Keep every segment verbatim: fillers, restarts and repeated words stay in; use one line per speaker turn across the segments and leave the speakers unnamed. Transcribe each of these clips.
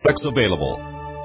available.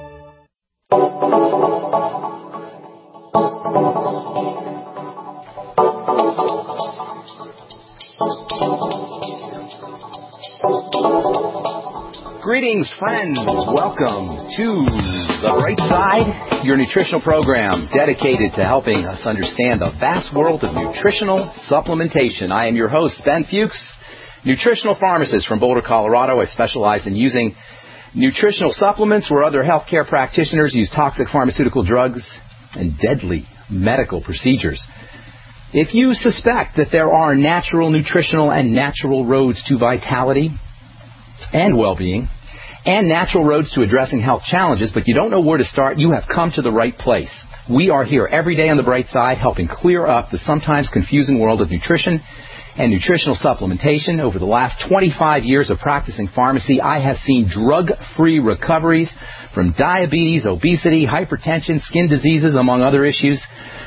Greetings, friends. Welcome to The Bright Side, your nutritional program dedicated to helping us understand the vast world of nutritional supplementation. I am your host, Ben Fuchs, nutritional pharmacist from Boulder, Colorado. I specialize in using nutritional supplements where other healthcare practitioners use toxic pharmaceutical drugs and deadly medical procedures. If you suspect that there are natural nutritional and natural roads to vitality and well-being, and natural roads to addressing health challenges, but you don't know where to start, you have come to the right place. We are here every day on the Bright Side helping clear up the sometimes confusing world of nutrition and nutritional supplementation. Over the last twenty-five years of practicing pharmacy, I have seen drug-free recoveries from diabetes, obesity, hypertension, skin diseases, among other issues.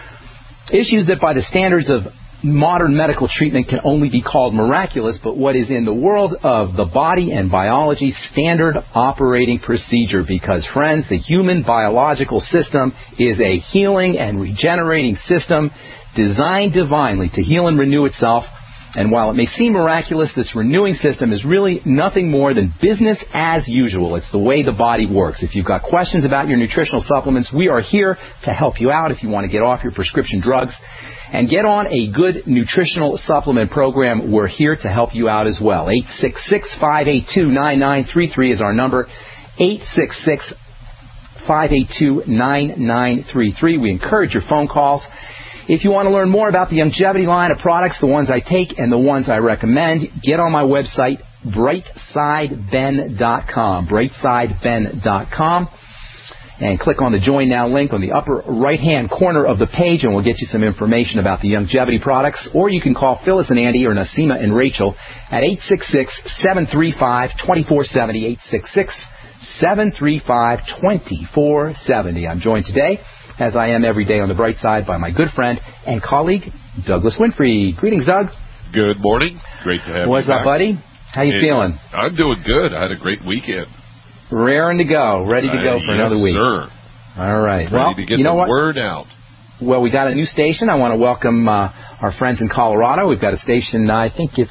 Issues that by the standards of modern medical treatment can only be called miraculous, but what is in the world of the body and biology standard operating procedure, because, friends, the human biological system is a healing and regenerating system designed divinely to heal and renew itself. And while it may seem miraculous, this renewing system is really nothing more than business as usual. It's the way the body works. If you've got questions about your nutritional supplements, we are here to help you out if you want to get off your prescription drugs and get on a good nutritional supplement program. We're here to help you out as well. eight six six, five eight two, nine nine three three is our number. eight six six, five eight two, nine nine three three. We encourage your phone calls. If you want to learn more about the Youngevity line of products, the ones I take and the ones I recommend, get on my website, bright side ben dot com, bright side ben dot com, and click on the Join Now link on the upper right-hand corner of the page, and we'll get you some information about the Youngevity products. Or you can call Phyllis and Andy or Nasima and Rachel at eight six six, seven three five, two four seven zero, eight six six, seven three five, two four seven zero. I'm joined today, as I am every day on the Bright Side, by my good friend and colleague, Douglas Winfrey. Greetings, Doug.
Good morning. Great to have
What's
you
up,
back.
buddy? How you
Hey,
feeling?
I'm doing good. I had a great weekend.
Raring to go. Ready to go
Uh,
for
yes,
another week.
sir.
All right.
Ready
well,
to get
you know
the
what?
word out.
Well, we got a new station. I want to welcome uh, our friends in Colorado. We've got a station, uh, I think it's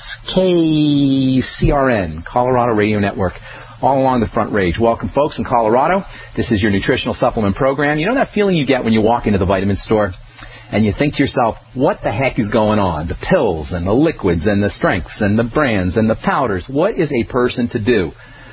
K C R N, Colorado Radio Network, all along the Front Range. Welcome, folks, in Colorado. This is your nutritional supplement program. You know that feeling you get when you walk into the vitamin store and you think to yourself, what the heck is going on? The pills and the liquids and the strengths and the brands and the powders. What is a person to do?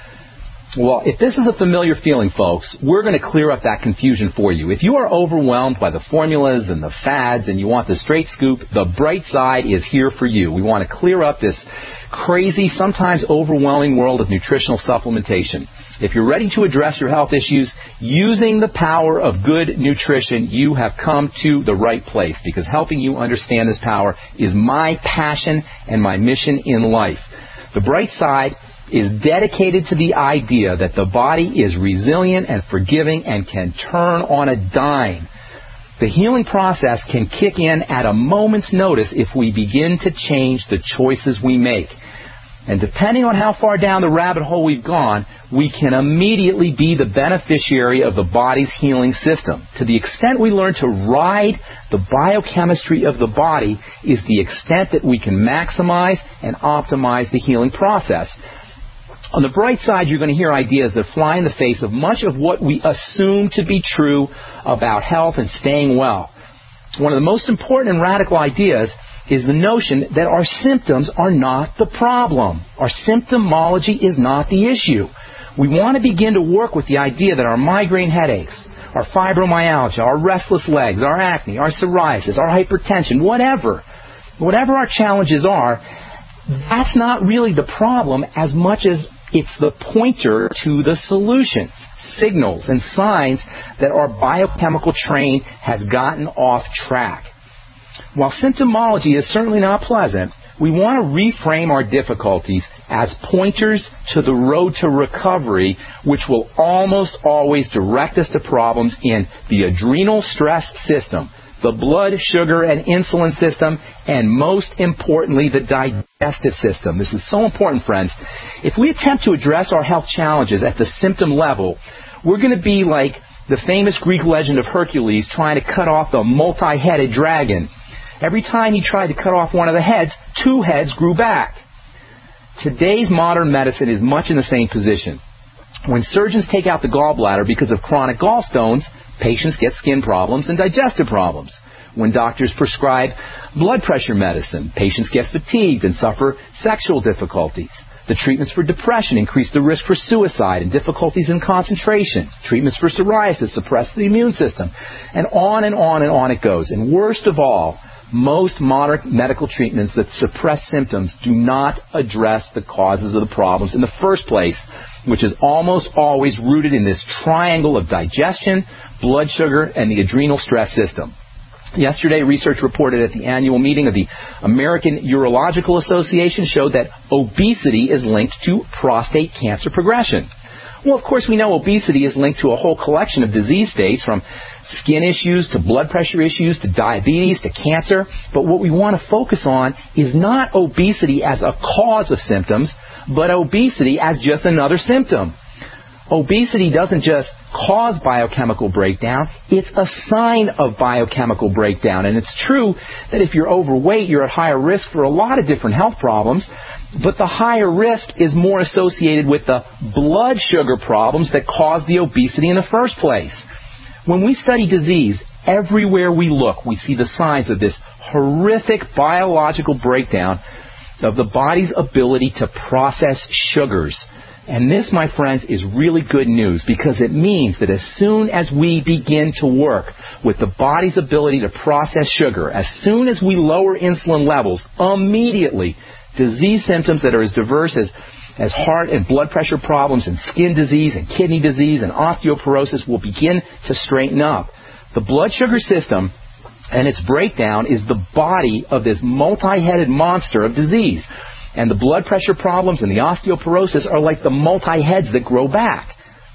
Well, if this is a familiar feeling, folks, we're going to clear up that confusion for you. If you are overwhelmed by the formulas and the fads and you want the straight scoop, the Bright Side is here for you. We want to clear up this crazy, sometimes overwhelming world of nutritional supplementation. If you're ready to address your health issues using the power of good nutrition, you have come to the right place, because helping you understand this power is my passion and my mission in life. The Bright Side is dedicated to the idea that the body is resilient and forgiving and can turn on a dime. The healing process can kick in at a moment's notice if we begin to change the choices we make. And depending on how far down the rabbit hole we've gone, we can immediately be the beneficiary of the body's healing system. To the extent we learn to ride the biochemistry of the body is the extent that we can maximize and optimize the healing process. On the Bright Side, you're going to hear ideas that fly in the face of much of what we assume to be true about health and staying well. One of the most important and radical ideas is the notion that our symptoms are not the problem. Our symptomology is not the issue. We want to begin to work with the idea that our migraine headaches, our fibromyalgia, our restless legs, our acne, our psoriasis, our hypertension, whatever, whatever our challenges are, that's not really the problem as much as it's the pointer to the solutions, signals, and signs that our biochemical train has gotten off track. While symptomology is certainly not pleasant, we want to reframe our difficulties as pointers to the road to recovery, which will almost always direct us to problems in the adrenal stress system, the blood, sugar, and insulin system, and most importantly, the digestive system. This is so important, friends. If we attempt to address our health challenges at the symptom level, we're going to be like the famous Greek legend of Hercules trying to cut off the multi-headed dragon. Every time he tried to cut off one of the heads, two heads grew back. Today's modern medicine is much in the same position. When surgeons take out the gallbladder because of chronic gallstones, patients get skin problems and digestive problems. When doctors prescribe blood pressure medicine, patients get fatigued and suffer sexual difficulties. The treatments for depression increase the risk for suicide and difficulties in concentration. Treatments for psoriasis suppress the immune system. And on and on and on it goes. And worst of all, most modern medical treatments that suppress symptoms do not address the causes of the problems in the first place, which is almost always rooted in this triangle of digestion, blood sugar, and the adrenal stress system. Yesterday, research reported at the annual meeting of the American Urological Association showed that obesity is linked to prostate cancer progression. Well, of course, we know obesity is linked to a whole collection of disease states, from skin issues to blood pressure issues to diabetes to cancer. But what we want to focus on is not obesity as a cause of symptoms, but obesity as just another symptom. Obesity doesn't just cause biochemical breakdown, it's a sign of biochemical breakdown. And it's true that if you're overweight, you're at higher risk for a lot of different health problems, but the higher risk is more associated with the blood sugar problems that cause the obesity in the first place. When we study disease, everywhere we look, we see the signs of this horrific biological breakdown of the body's ability to process sugars. And this, my friends, is really good news, because it means that as soon as we begin to work with the body's ability to process sugar, as soon as we lower insulin levels, immediately disease symptoms that are as diverse as, as heart and blood pressure problems and skin disease and kidney disease and osteoporosis will begin to straighten up. The blood sugar system and its breakdown is the body of this multi-headed monster of disease. And the blood pressure problems and the osteoporosis are like the multi-heads that grow back.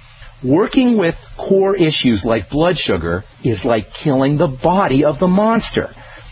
Working with core issues like blood sugar is like killing the body of the monster.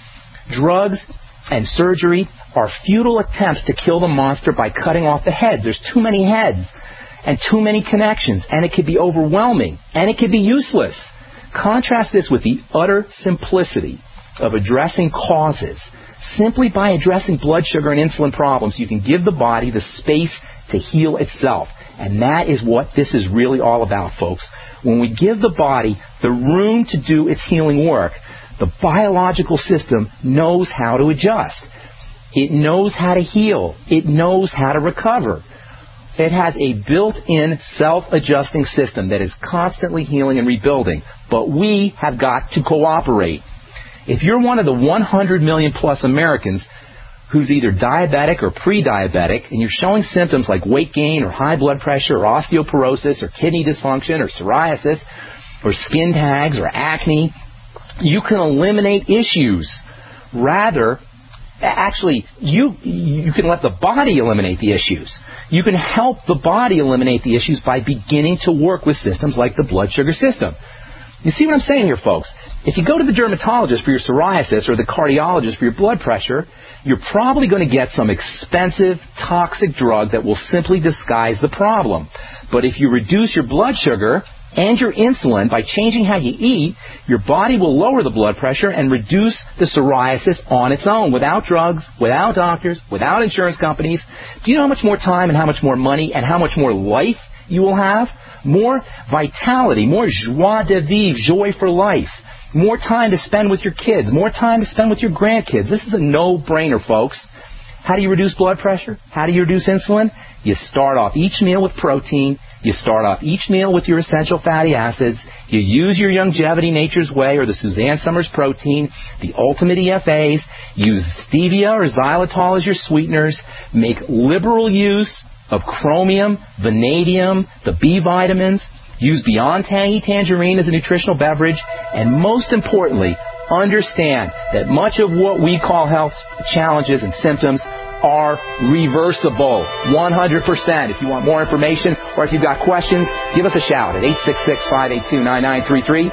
Drugs and surgery are futile attempts to kill the monster by cutting off the heads. There's too many heads and too many connections, and it could be overwhelming, and it could be useless. Contrast this with the utter simplicity of addressing causes. Simply by addressing blood sugar and insulin problems, you can give the body the space to heal itself. And that is what this is really all about, folks. When we give the body the room to do its healing work, the biological system knows how to adjust. It knows how to heal. It knows how to recover. It has a built-in self-adjusting system that is constantly healing and rebuilding. But we have got to cooperate. If you're one of the one hundred million plus Americans who's either diabetic or pre-diabetic, and you're showing symptoms like weight gain or high blood pressure or osteoporosis or kidney dysfunction or psoriasis or skin tags or acne, you can eliminate issues. Rather, actually, you, you can let the body eliminate the issues. You can help the body eliminate the issues by beginning to work with systems like the blood sugar system. You see what I'm saying here, folks? If you go to the dermatologist for your psoriasis or the cardiologist for your blood pressure, you're probably going to get some expensive, toxic drug that will simply disguise the problem. But if you reduce your blood sugar and your insulin by changing how you eat, your body will lower the blood pressure and reduce the psoriasis on its own, without drugs, without doctors, without insurance companies. Do you know how much more time and how much more money and how much more life you will have? More vitality, more joie de vivre, joy for life. More time to spend with your kids, more time to spend with your grandkids. This is a no-brainer, folks. How do you reduce blood pressure? How do you reduce insulin? You start off each meal with protein. You start off each meal with your essential fatty acids. You use your Longevity Nature's Way or the Suzanne Summers protein, the Ultimate E F As. Use stevia or xylitol as your sweeteners. Make liberal use of chromium, vanadium, the B vitamins. Use Beyond Tangy Tangerine as a nutritional beverage. And most importantly, understand that much of what we call health challenges and symptoms are reversible. one hundred percent. If you want more information or if you've got questions, give us a shout at eight six six, five eight two, nine nine three three.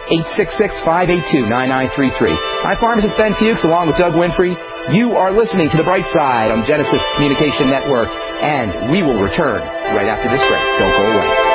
eight six six, five eight two, nine nine three three. I'm pharmacist Ben Fuchs along with Doug Winfrey. You are listening to The Bright Side on Genesis Communication Network, and we will return right after this break. Don't go away.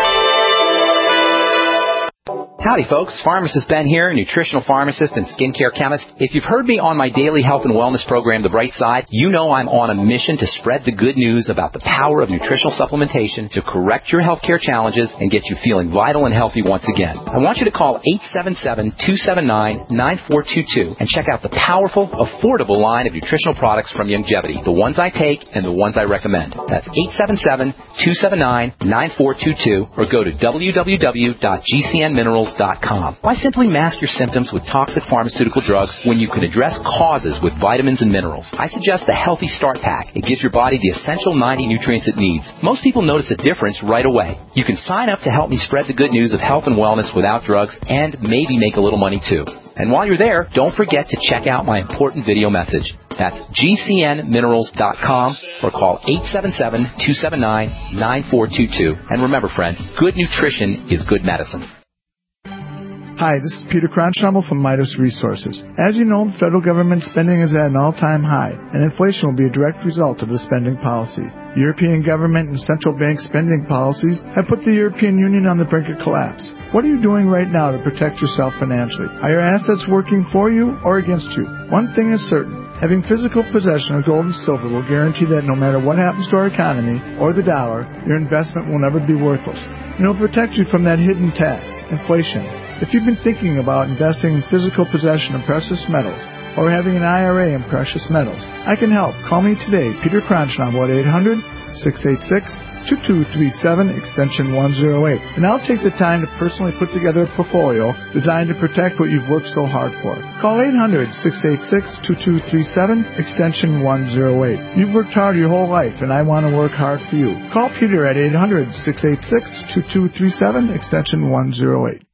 Howdy, folks. Pharmacist Ben here, nutritional pharmacist and skincare chemist. If you've heard me on my daily health and wellness program, The Bright Side, you know I'm on a mission to spread the good news about the power of nutritional supplementation to correct your healthcare challenges and get you feeling vital and healthy once again. I want you to call eight seven seven, two seven nine, nine four two two and check out the powerful, affordable line of nutritional products from Youngevity, the ones I take and the ones I recommend. That's eight seven seven, two seven nine, nine four two two or go to w w w dot g c n minerals dot com. Why simply mask your symptoms with toxic pharmaceutical drugs when you can address causes with vitamins and minerals? I suggest the Healthy Start Pack. It gives your body the essential ninety nutrients it needs. Most people notice a difference right away. You can sign up to help me spread the good news of health and wellness without drugs and maybe make a little money too. And while you're there, don't forget to check out my important video message. That's g c n minerals dot com or call eight seven seven, two seven nine, nine four two two. And remember, friends, good nutrition is good medicine.
Hi, this is Peter Kronschnabel from Midas Resources. As you know, the federal government spending is at an all-time high, and inflation will be a direct result of the spending policy. European government and central bank spending policies have put the European Union on the brink of collapse. What are you doing right now to protect yourself financially? Are your assets working for you or against you? One thing is certain. Having physical possession of gold and silver will guarantee that no matter what happens to our economy or the dollar, your investment will never be worthless. And it will protect you from that hidden tax, inflation. If you've been thinking about investing in physical possession of precious metals or having an I R A in precious metals, I can help. Call me today, Peter Kronschnabel, at eight hundred, six eight six, two two three seven, extension one oh eight. And I'll take the time to personally put together a portfolio designed to protect what you've worked so hard for. Call eight hundred, six eight six, two two three seven, extension one oh eight. You've worked hard your whole life, and I want to work hard for you. Call Peter at eight hundred, six eight six, two two three seven, extension one oh eight.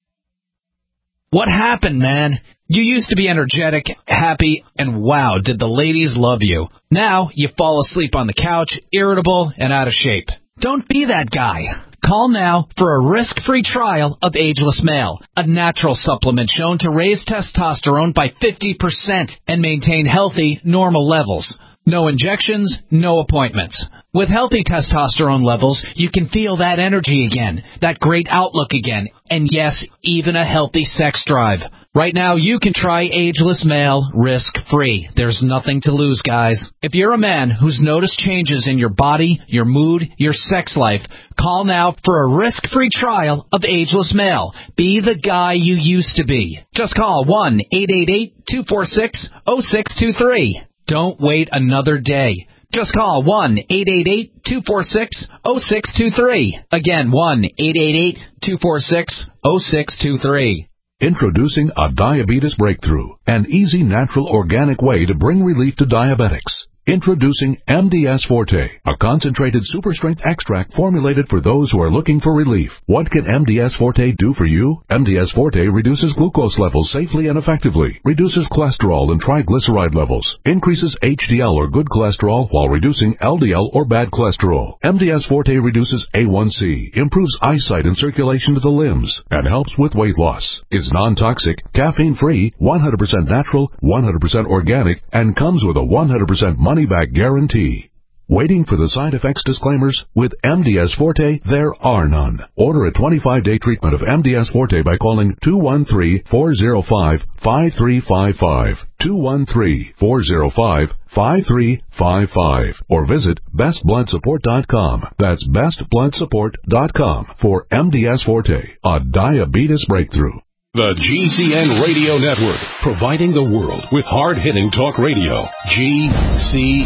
What happened, man? You used to be energetic, happy, and wow, did the ladies love you. Now you fall asleep on the couch, irritable, and out of shape. Don't be that guy. Call now for a risk-free trial of Ageless Male, a natural supplement shown to raise testosterone by fifty percent and maintain healthy, normal levels. No injections, no appointments. With healthy testosterone levels, you can feel that energy again, that great outlook again, and yes, even a healthy sex drive. Right now, you can try Ageless Male risk-free. There's nothing to lose, guys. If you're a man who's noticed changes in your body, your mood, your sex life, call now for a risk-free trial of Ageless Male. Be the guy you used to be. Just call one eight eight eight, two four six, zero six two three. Don't wait another day. Just call one eight eight eight, two four six, zero six two three. Again, one eight eight eight, two four six, zero six two three.
Introducing a diabetes breakthrough, an easy, natural, organic way to bring relief to diabetics. Introducing M D S Forte, a concentrated super-strength extract formulated for those who are looking for relief. What can M D S Forte do for you? M D S Forte reduces glucose levels safely and effectively, reduces cholesterol and triglyceride levels, increases H D L or good cholesterol while reducing L D L or bad cholesterol. M D S Forte reduces A one C, improves eyesight and circulation to the limbs, and helps with weight loss. Is non-toxic, caffeine-free, one hundred percent natural, one hundred percent organic, and comes with a one hundred percent money-back guarantee. Waiting for the side effects disclaimers? With M D S Forte, there are none. Order a twenty-five day treatment of M D S Forte by calling two one three, four zero five, five three five five, two one three, four zero five, five three five five, or visit best blood support dot com. That's best blood support dot com for M D S Forte, a diabetes breakthrough.
The G C N Radio Network, providing the world with hard-hitting talk radio. G C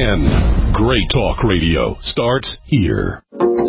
N. Great talk radio starts here.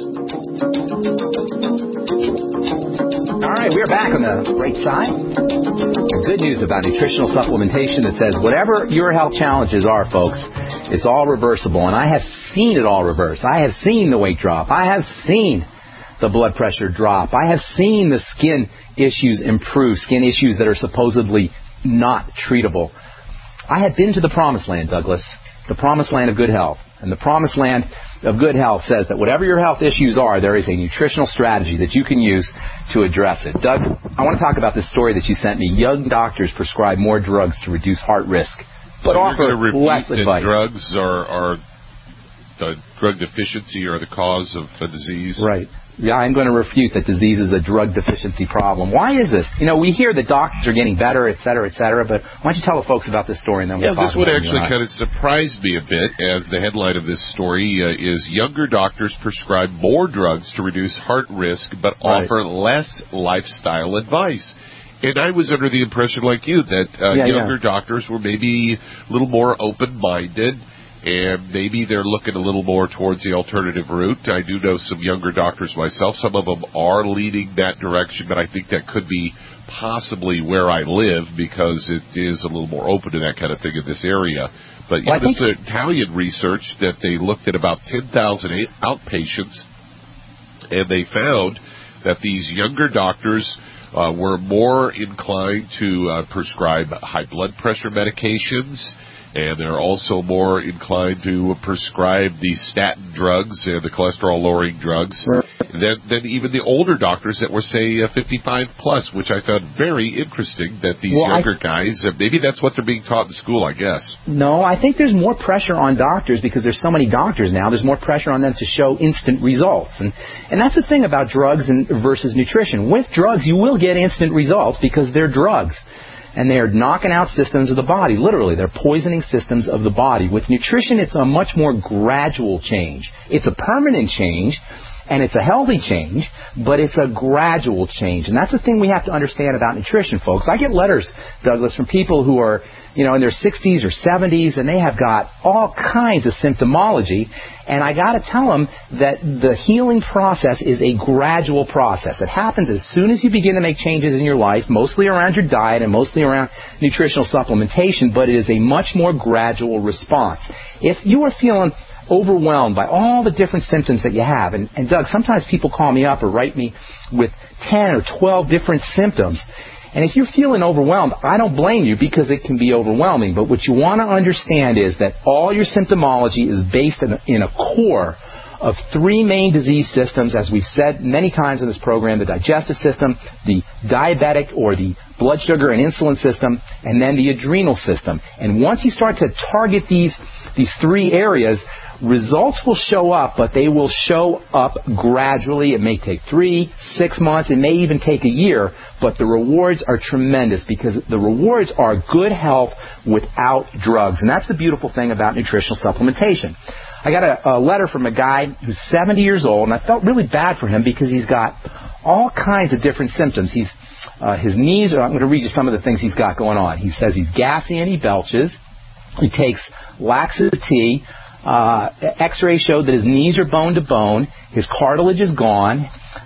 All right, we're back on the bright side. Good news about nutritional supplementation that says whatever your health challenges are, folks, it's all reversible. And I have seen it all reverse. I have seen the weight drop. I have seen the blood pressure drop. I have seen the skin issues improve, skin issues that are supposedly not treatable. I have been to the promised land, Douglas, the promised land of good health. And the promised land of good health says that whatever your health issues are, there is a nutritional strategy that you can use to address it. Doug, I want to talk about this story that you sent me. Young doctors prescribe more drugs to reduce heart risk, but
so
offer
you're going to
less
repeat
advice.
That drugs are, are the drug deficiency are the cause of a disease?
Right. Yeah, I'm going to refute that disease is a drug deficiency problem. Why is this? You know, we hear that doctors are getting better, et cetera, et cetera, but why don't you tell the folks about this story and then we'll
yeah,
talk
this would
about
actually kind of surprise me a bit, as the headline of this story uh, is Younger Doctors Prescribe More Drugs to Reduce Heart Risk but
Right.
Offer Less Lifestyle Advice. And I was under the impression, like you, that uh,
yeah,
younger
yeah.
doctors were maybe a little more open-minded, and maybe they're looking a little more towards the alternative route. I do know some younger doctors myself. Some of them are leading that direction, but I think that could be possibly where I live, because it is a little more open to that kind of thing in this area. But
well,
yeah, this is Italian research that they looked at about ten thousand outpatients, and they found that these younger doctors uh, were more inclined to uh, prescribe high blood pressure medications, and they're also more inclined to prescribe the statin drugs and the cholesterol-lowering drugs than, than even the older doctors that were, say, uh, fifty-five plus, which I found very interesting, that these
well,
younger
I,
guys, uh, maybe that's what they're being taught in school, I guess.
No, I think there's more pressure on doctors because there's so many doctors now. There's more pressure on them to show instant results. And, and that's the thing about drugs and versus nutrition. With drugs, you will get instant results because they're drugs. And they are knocking out systems of the body. Literally, they're poisoning systems of the body. With nutrition, it's a much more gradual change. It's a permanent change, and it's a healthy change, but it's a gradual change. And that's the thing we have to understand about nutrition, folks. I get letters, Douglas, from people who are, you know, in their sixties or seventies, and they have got all kinds of symptomology. And I got to tell them that the healing process is a gradual process. It happens as soon as you begin to make changes in your life, mostly around your diet and mostly around nutritional supplementation, but it is a much more gradual response. If you are feeling overwhelmed by all the different symptoms that you have, and, and Doug, sometimes people call me up or write me with ten or twelve different symptoms, and if you're feeling overwhelmed, I don't blame you, because it can be overwhelming. But what you want to understand is that all your symptomology is based in a, in a core of three main disease systems, as we've said many times in this program: the digestive system, the diabetic or the blood sugar and insulin system, and then the adrenal system. And once you start to target these, these three areas, results will show up, but they will show up gradually. It may take three, six months. It may even take a year, but the rewards are tremendous, because the rewards are good health without drugs. And that's the beautiful thing about nutritional supplementation. I got a, a letter from a guy who's seventy years old, and I felt really bad for him because he's got all kinds of different symptoms. He's uh, his knees are, I'm going to read you some of the things he's got going on. He says he's gassy and he belches. He takes laxative. Uh, X-rays showed that his knees are bone to bone. His cartilage is gone.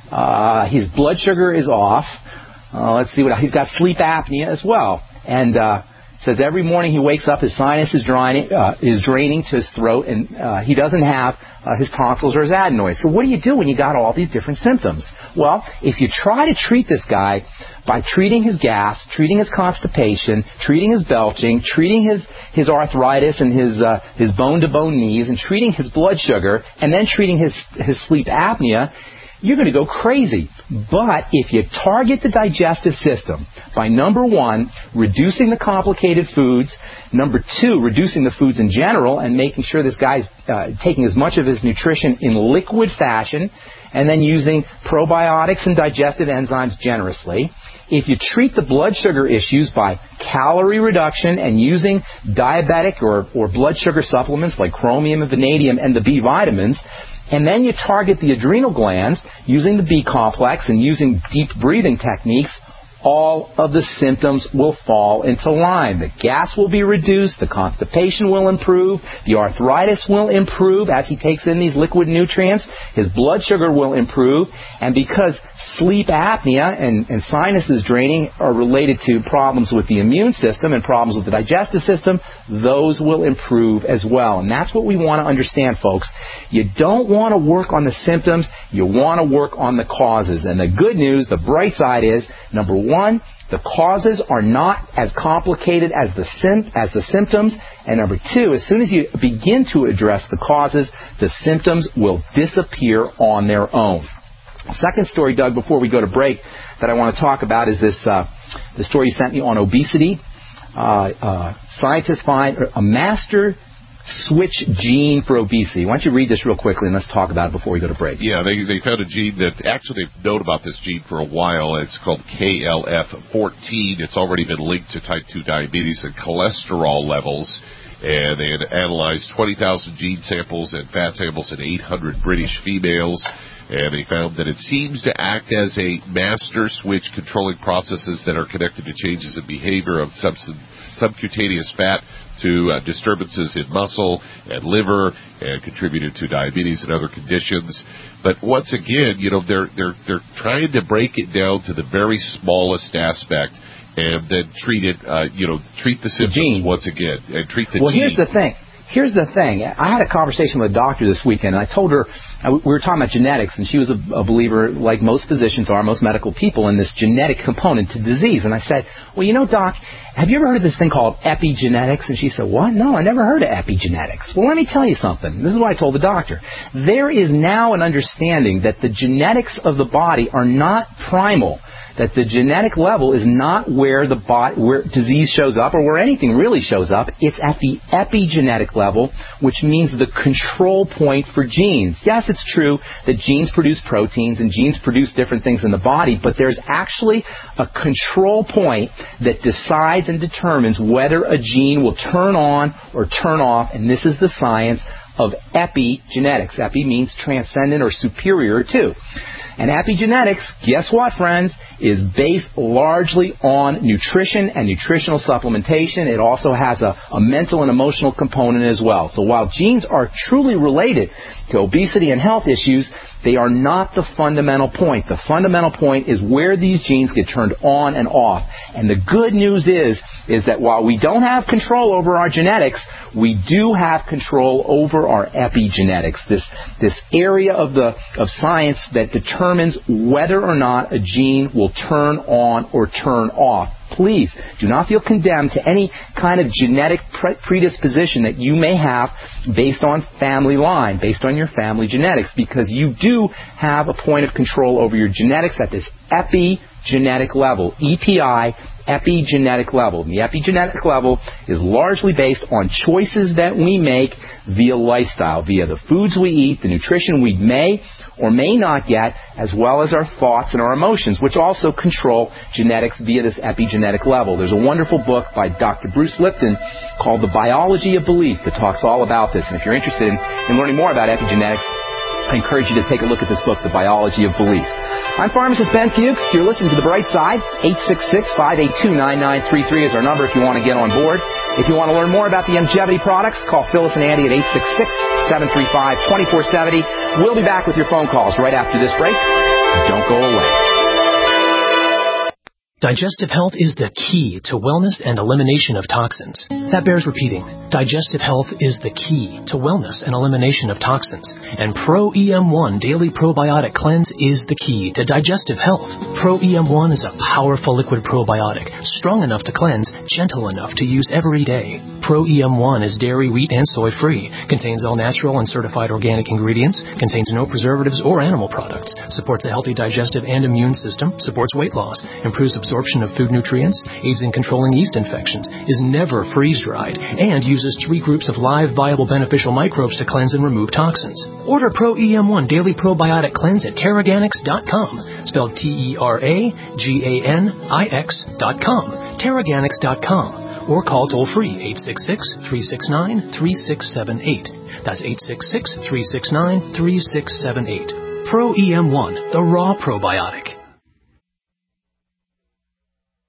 Uh, his blood sugar is off. Uh, let's see what he's got. Sleep apnea as well. And uh, says every morning he wakes up, his sinus is draining, uh, is draining to his throat, and uh, he doesn't have uh, his tonsils or his adenoids. So what do you do when you got all these different symptoms? Well, if you try to treat this guy by treating his gas, treating his constipation, treating his belching, treating his, his arthritis and his uh, his bone-to-bone knees, and treating his blood sugar, and then treating his his sleep apnea, you're going to go crazy. But if you target the digestive system by, number one, reducing the complicated foods, number two, reducing the foods in general and making sure this guy's uh, taking as much of his nutrition in liquid fashion, and then using probiotics and digestive enzymes generously. If you treat the blood sugar issues by calorie reduction and using diabetic or, or blood sugar supplements like chromium and vanadium and the B vitamins, and then you target the adrenal glands using the B complex and using deep breathing techniques, all of the symptoms will fall into line. The gas will be reduced, the constipation will improve, the arthritis will improve as he takes in these liquid nutrients, his blood sugar will improve, and because sleep apnea and, and sinuses draining are related to problems with the immune system and problems with the digestive system, those will improve as well. And that's what we want to understand, folks. You don't want to work on the symptoms, you want to work on the causes. And the good news, the bright side is Number one, the causes are not as complicated as the sim- as the symptoms. And number two, as soon as you begin to address the causes, the symptoms will disappear on their own. Second story, Doug, before we go to break, that I want to talk about is this uh, the story you sent me on obesity. Uh, uh, scientists find a master switch gene for obesity. Why don't you read this real quickly and let's talk about it before we go to break.
Yeah, they they found a gene that, actually they've known about this gene for a while. It's called K L F fourteen. It's already been linked to type two diabetes and cholesterol levels. And they had analyzed twenty thousand gene samples and fat samples in eight hundred British females. And they found that it seems to act as a master switch controlling processes that are connected to changes in behavior of subs- subcutaneous fat to uh, disturbances in muscle and liver, and contributed to diabetes and other conditions. But once again, you know, they're they're they're trying to break it down to the very smallest aspect, and then treat it, uh, you know, treat the symptoms the once again, and treat the
well,
gene.
Well, here's the thing. Here's the thing. I had a conversation with a doctor this weekend, and I told her, we were talking about genetics, and she was a, a believer, like most physicians are, most medical people, in this genetic component to disease. And I said, well, you know, Doc, have you ever heard of this thing called epigenetics? And she said, what? No, I never heard of epigenetics. Well, let me tell you something. This is what I told the doctor. There is now an understanding that the genetics of the body are not primal, that the genetic level is not where the body, where disease shows up or where anything really shows up. It's at the epigenetic level, which means the control point for genes. Yes, it's true that genes produce proteins and genes produce different things in the body, but there's actually a control point that decides and determines whether a gene will turn on or turn off, and this is the science of epigenetics. Epi means transcendent or superior to. And epigenetics, guess what, friends, is based largely on nutrition and nutritional supplementation. It also has a, a mental and emotional component as well. So while genes are truly related to obesity and health issues, they are not the fundamental point. The fundamental point is where these genes get turned on and off. And the good news is, is that while we don't have control over our genetics, we do have control over our epigenetics, this, this area of, the, of science that determines whether or not a gene will turn on or turn off. Please do not feel condemned to any kind of genetic predisposition that you may have based on family line, based on your family genetics, because you do have a point of control over your genetics at this epigenetic level, E P I, epigenetic level. And the epigenetic level is largely based on choices that we make via lifestyle, via the foods we eat, the nutrition we may or may not get, as well as our thoughts and our emotions, which also control genetics via this epigenetic level. There's a wonderful book by Doctor Bruce Lipton called The Biology of Belief that talks all about this. And if you're interested in, in learning more about epigenetics, I encourage you to take a look at this book, The Biology of Belief. I'm pharmacist Ben Fuchs. You're listening to The Bright Side. eight six six, five eight two, nine nine three three is our number if you want to get on board. If you want to learn more about the Youngevity products, call Phyllis and Andy at eight six six, seven three five, two four seven zero. We'll be back with your phone calls right after this break. Don't go away.
Digestive health is the key to wellness and elimination of toxins. That bears repeating. Digestive health is the key to wellness and elimination of toxins. And Pro E M one Daily Probiotic Cleanse is the key to digestive health. Pro E M one is a powerful liquid probiotic, strong enough to cleanse, gentle enough to use every day. Pro E M one is dairy, wheat, and soy free, contains all natural and certified organic ingredients, contains no preservatives or animal products, supports a healthy digestive and immune system, supports weight loss, improves absorption of food nutrients, aids in controlling yeast infections, is never freeze-dried, and uses three groups of live, viable, beneficial microbes to cleanse and remove toxins. Order Pro E M one Daily Probiotic Cleanse at Teraganix dot com, spelled T E R A G A N I X dot com, Teraganix dot com, or call toll-free eight six six, three six nine, three six seven eight. That's eight six six, three six nine, three six seven eight. Pro E M one, the raw probiotic.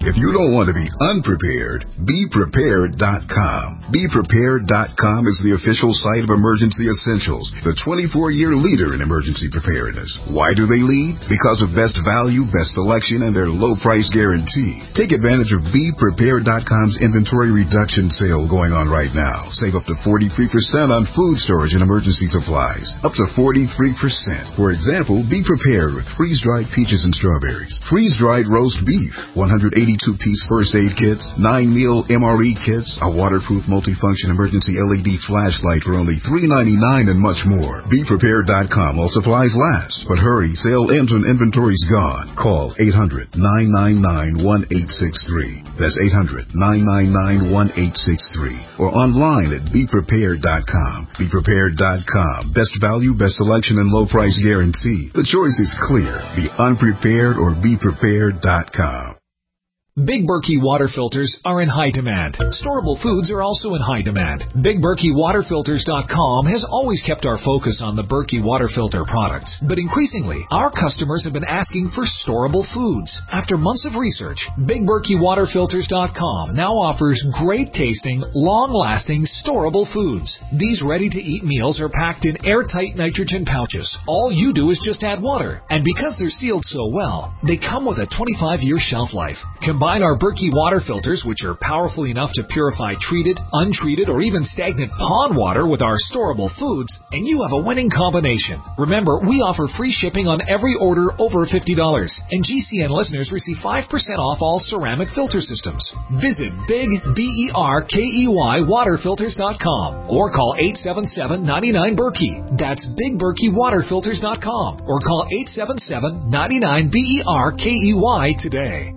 If you don't want to be unprepared, be prepared dot com. be prepared dot com is the official site of Emergency Essentials, the twenty-four year leader in emergency preparedness. Why do they lead? Because of best value, best selection, and their low price guarantee. Take advantage of be prepared dot com's inventory reduction sale going on right now. Save up to forty-three percent on food storage and emergency supplies. Up to forty-three percent. For example, be prepared with freeze-dried peaches and strawberries, freeze-dried roast beef, one hundred eighty-two piece first aid kits, nine meal M R E kits, a waterproof multifunction emergency L E D flashlight for only three ninety-nine, and much more. be prepared dot com while supplies last. But hurry, sale ends when inventory's gone. Call eight hundred, nine nine nine, one eight six three. That's eight hundred, nine nine nine, one eight six three. Or online at be prepared dot com. be prepared dot com. Best value, best selection, and low price guarantee. The choice is clear. Be unprepared or be prepared dot com.
Big Berkey water filters are in high demand. Storable foods are also in high demand. Big Berkey Water Filters dot com has always kept our focus on the Berkey water filter products. But increasingly, our customers have been asking for storable foods. After months of research, Big Berkey Water Filters dot com now offers great tasting, long-lasting, storable foods. These ready-to-eat meals are packed in airtight nitrogen pouches. All you do is just add water. And because they're sealed so well, they come with a twenty-five year shelf life. Combine Combine our Berkey water filters, which are powerful enough to purify treated, untreated, or even stagnant pond water with our storable foods, and you have a winning combination. Remember, we offer free shipping on every order over fifty dollars, and G C N listeners receive five percent off all ceramic filter systems. Visit Big B E R K E Y Water Filters dot com or call eight seven seven, nine nine, Berkey. That's Big Berkey Water Filters dot com or call eight seven seven, nine nine, B E R K E Y today.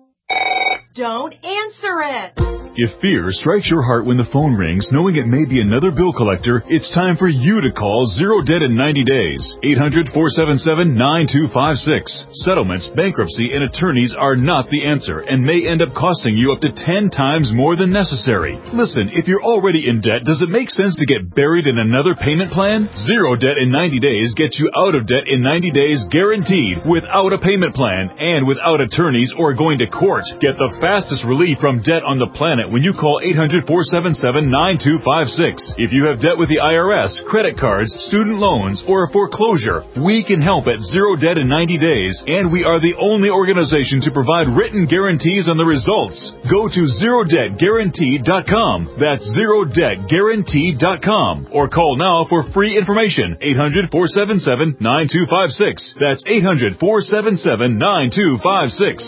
Don't answer it.
If fear strikes your heart when the phone rings, knowing it may be another bill collector, it's time for you to call Zero Debt in ninety days. eight hundred, four seven seven, nine two five six. Settlements, bankruptcy, and attorneys are not the answer and may end up costing you up to ten times more than necessary. Listen, if you're already in debt, does it make sense to get buried in another payment plan? Zero Debt in ninety days gets you out of debt in ninety days guaranteed, without a payment plan and without attorneys or going to court. Get the fastest relief from debt on the planet when you call eight hundred, four seven seven, nine two five six. If you have debt with the I R S, credit cards, student loans, or a foreclosure, we can help at Zero Debt in ninety days, and we are the only organization to provide written guarantees on the results. Go to zero debt guaranteed dot com. That's zero debt guaranteed dot com. Or call now for free information. eight hundred, four seven seven, nine two five six. That's eight hundred, four seven seven, nine two five six.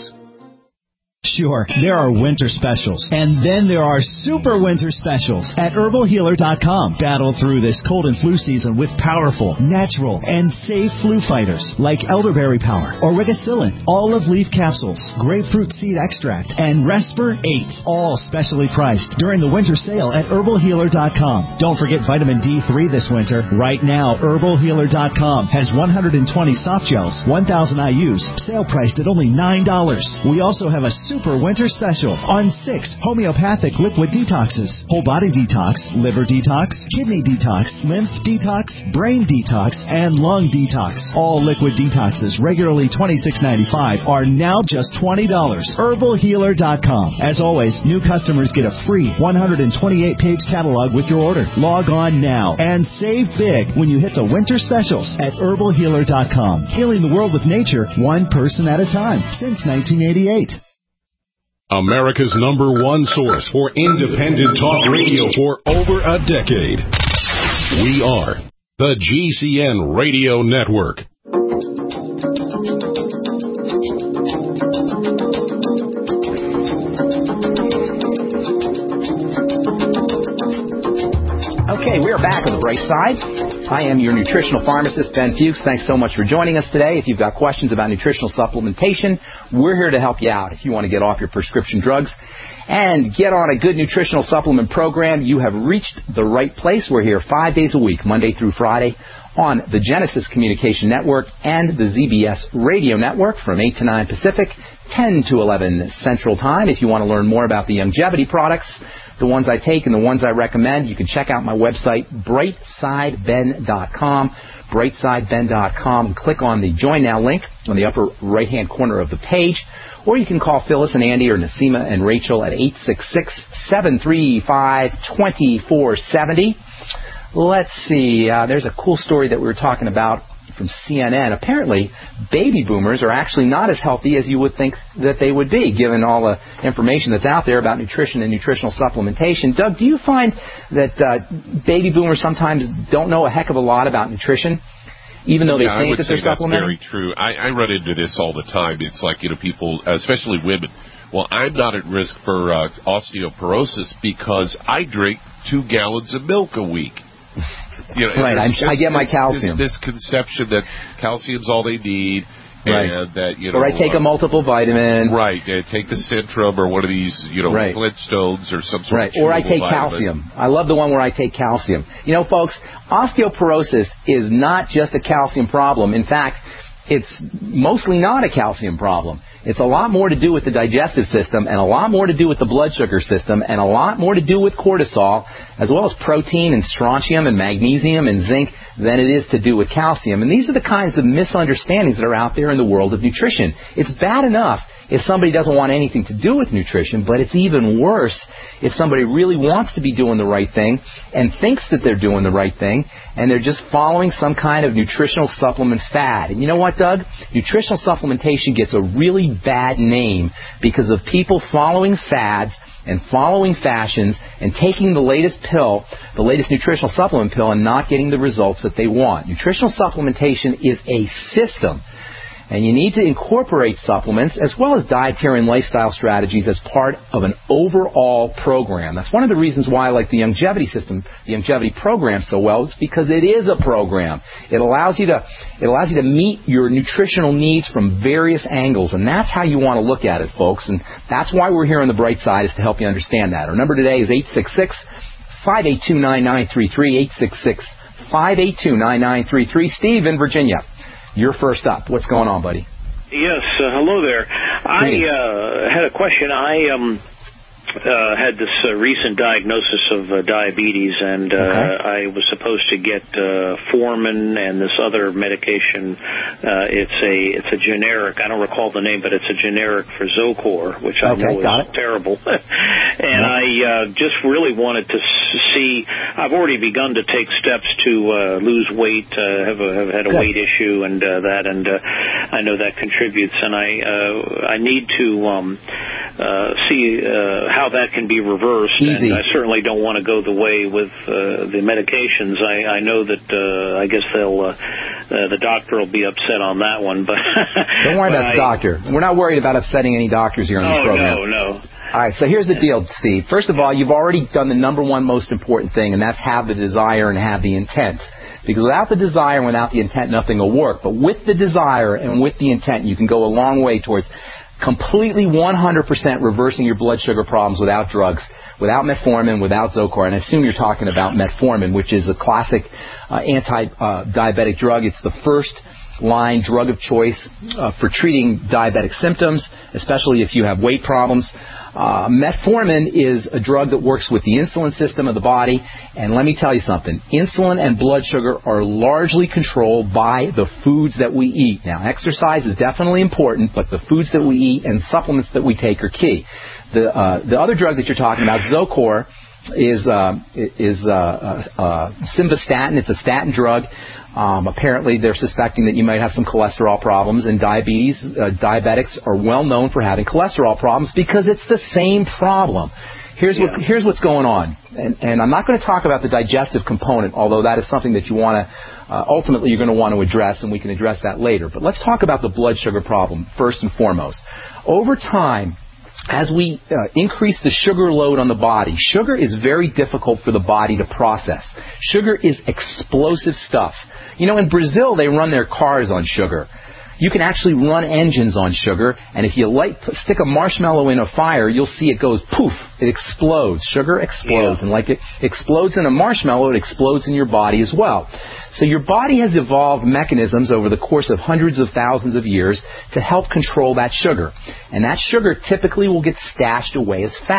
Sure, there are winter specials, and then there are super winter specials at herbal healer dot com. Battle through this cold and flu season with powerful, natural, and safe flu fighters like elderberry power, auricicillin, olive leaf capsules, grapefruit seed extract, and Resper eight, all specially priced during the winter sale at herbal healer dot com. Don't forget vitamin D three this winter. Right now, herbal healer dot com has one hundred twenty soft gels, one thousand I U's, sale priced at only nine dollars. We also have a super winter special on six homeopathic liquid detoxes: whole body detox, liver detox, kidney detox, lymph detox, brain detox, and lung detox. All liquid detoxes, regularly twenty-six ninety-five, are now just twenty dollars. herbal healer dot com. As always, new customers get a free one hundred twenty-eight page catalog with your order. Log on now and save big when you hit the winter specials at herbal healer dot com. Healing the world with nature, one person at a time, since nineteen eighty-eight.
America's number one source for independent talk radio for over a decade. We are the G C N Radio Network.
Okay, we are back on the bright side. I am your nutritional pharmacist, Ben Fuchs. Thanks so much for joining us today. If you've got questions about nutritional supplementation, we're here to help you out. If you want to get off your prescription drugs and get on a good nutritional supplement program, you have reached the right place. We're here five days a week, Monday through Friday, on the Genesis Communication Network and the Z B S Radio Network from eight to nine Pacific, ten to eleven Central Time. If you want to learn more about the longevity products, the ones I take and the ones I recommend, you can check out my website, brightside ben dot com, brightside ben dot com, and click on the Join Now link on the upper right-hand corner of the page. Or you can call Phyllis and Andy or Nasima and Rachel at eight six six, seven three five, two four seven zero. Let's see. Uh, there's a cool story that we were talking about from C N N. Apparently, baby boomers are actually not as healthy as you would think that they would be, given all the information that's out there about nutrition and nutritional supplementation. Doug, do you find that uh, baby boomers sometimes don't know a heck of a lot about nutrition, even though they
yeah,
think that they're supplementing?
I would say that's very true. I, I run into this all the time. It's like, you know, people, especially women, well, I'm not at risk for uh, osteoporosis because I drink two gallons of milk a week. You know,
right,
just,
I get my
this,
calcium.
This, this conception that calcium's all they need,
right.
and that, you know...
Or I take uh, a multiple vitamin.
Right, uh, take the Centrum or one of these, you know,
right.
Flintstones or some sort
right.
of...
Or I take
vitamin.
calcium. I love the one where I take calcium. You know, folks, osteoporosis is not just a calcium problem. In fact, it's mostly not a calcium problem. It's a lot more to do with the digestive system and a lot more to do with the blood sugar system and a lot more to do with cortisol, as well as protein and strontium and magnesium and zinc, than it is to do with calcium. And these are the kinds of misunderstandings that are out there in the world of nutrition. It's bad enough if somebody doesn't want anything to do with nutrition, but it's even worse if somebody really wants to be doing the right thing and thinks that they're doing the right thing, and they're just following some kind of nutritional supplement fad. And you know what, Doug? Nutritional supplementation gets a really bad name because of people following fads and following fashions and taking the latest pill, the latest nutritional supplement pill, and not getting the results that they want. Nutritional supplementation is a system. And you need to incorporate supplements as well as dietary and lifestyle strategies as part of an overall program. That's one of the reasons why I like the longevity system, the longevity program so well. It's because it is a program. It allows you to it allows you to meet your nutritional needs from various angles, and that's how you want to look at it, folks. And that's why we're here on the Bright Side, is to help you understand that. Our number today is eight six six, five eight two, nine nine three three, eight six six, five eight two, nine nine three three. Steve in Virginia, you're first up. What's going on, buddy?
Yes, uh, hello there. I uh, had a question. I um, uh, had this uh, recent diagnosis of uh, diabetes, and uh, okay. I was supposed to get uh, Formin and this other medication. Uh, it's a it's a generic. I don't recall the name, but it's a generic for Zocor, which I
okay,
know is
it.
terrible. And yep. I uh, just really wanted to see. I've already begun to take steps to uh, lose weight. Uh, have, a, have had a Good. weight issue and uh, that, and uh, I know that contributes. And I uh, I need to um, uh, see uh, how that can be reversed.
Easy.
And I certainly don't want to go the way with uh, the medications. I, I know that uh, I guess they'll uh, uh, the doctor will be upset on that one. But
don't worry
but
about
I,
the doctor. We're not worried about upsetting any doctors here on this
oh,
program.
No, no.
All right, so here's the deal, Steve. First of all, you've already done the number one most important thing, and that's have the desire and have the intent. Because without the desire and without the intent, nothing will work. But with the desire and with the intent, you can go a long way towards completely one hundred percent reversing your blood sugar problems without drugs, without metformin, without Zocor. And I assume you're talking about metformin, which is a classic uh, anti-diabetic uh, drug. It's the first line drug of choice uh, for treating diabetic symptoms, especially if you have weight problems. Uh, metformin is a drug that works with the insulin system of the body, and let me tell you something. Insulin and blood sugar are largely controlled by the foods that we eat. Now, exercise is definitely important, but the foods that we eat and supplements that we take are key. The uh, the other drug that you're talking about, Zocor, is uh, is uh, uh, uh, simvastatin. It's a statin drug. Um, apparently, they're suspecting that you might have some cholesterol problems, and diabetes, uh, diabetics are well known for having cholesterol problems because it's the same problem. Here's yeah. what here's what's going on, and, and I'm not going to talk about the digestive component, although that is something that you want to uh, ultimately you're going to want to address, and we can address that later. But let's talk about the blood sugar problem first and foremost. Over time, as we uh, increase the sugar load on the body, sugar is very difficult for the body to process. Sugar is explosive stuff. You know, in Brazil, they run their cars on sugar. You can actually run engines on sugar, and if you light, stick a marshmallow in a fire, you'll see it goes poof, it explodes. Sugar explodes, yeah. and like it explodes in a marshmallow, it explodes in your body as well. So your body has evolved mechanisms over the course of hundreds of thousands of years to help control that sugar. And that sugar typically will get stashed away as fat.